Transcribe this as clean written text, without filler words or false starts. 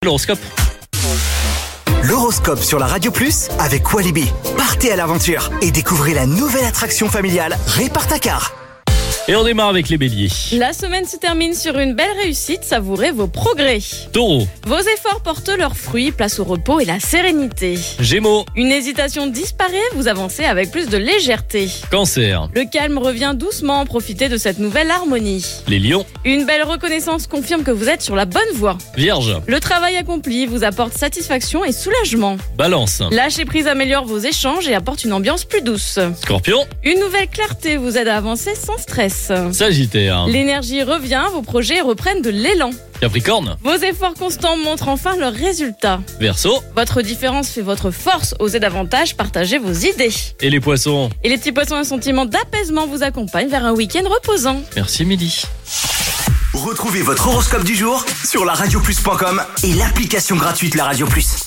L'horoscope. L'horoscope sur la Radio Plus avec Walibi. Partez à l'aventure et découvrez la nouvelle attraction familiale Répartacar. Et on démarre avec les béliers. La semaine se termine sur une belle réussite, savourez vos progrès. Taureau. Vos efforts portent leurs fruits, place au repos et la sérénité. Gémeaux. Une hésitation disparaît, vous avancez avec plus de légèreté. Cancer. Le calme revient doucement, profitez de cette nouvelle harmonie. Les lions. Une belle reconnaissance confirme que vous êtes sur la bonne voie. Vierge. Le travail accompli vous apporte satisfaction et soulagement. Balance. Lâcher prise améliore vos échanges et apporte une ambiance plus douce. Scorpion. Une nouvelle clarté vous aide à avancer sans stress. Sagittaire. L'énergie revient, vos projets reprennent de l'élan. Capricorne. Vos efforts constants montrent enfin leurs résultats. Verseau. Votre différence fait votre force, osez davantage, partagez vos idées. Et les poissons. Et les petits poissons, un sentiment d'apaisement vous accompagne vers un week-end reposant. Merci Midi. Retrouvez votre horoscope du jour sur laradioplus.com et l'application gratuite La Radio Plus.